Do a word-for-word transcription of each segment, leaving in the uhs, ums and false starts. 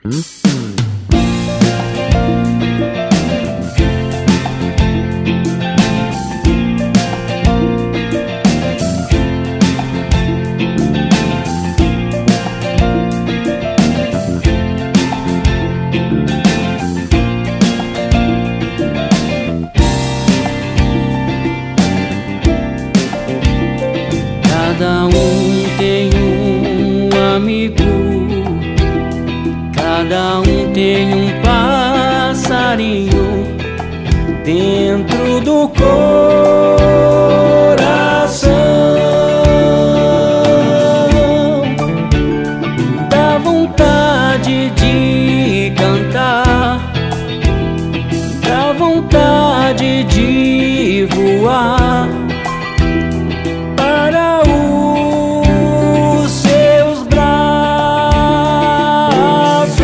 Cada um tem um amigo, cada um tem um passarinho dentro do coração. Dá vontade de cantar, dá vontade de voar para os seus braços.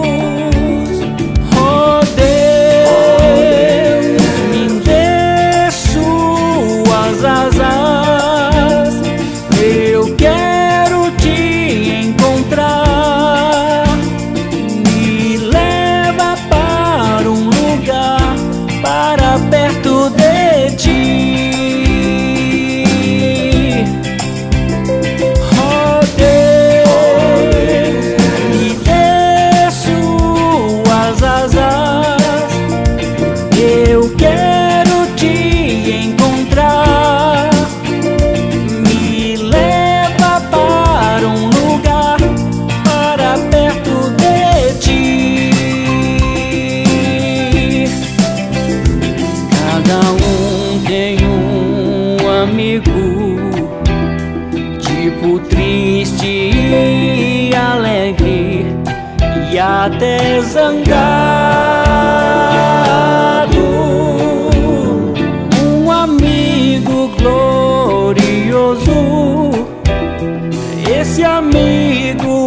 Oh Deus, me dê suas asas, eu quero te encontrar. Me leva para um lugar, para perto de ti. Eu quero te encontrar. Me leva para um lugar, para perto de ti. Cada um tem um amigo, tipo triste e alegre, e até zangado. Um amigo glorioso, esse amigo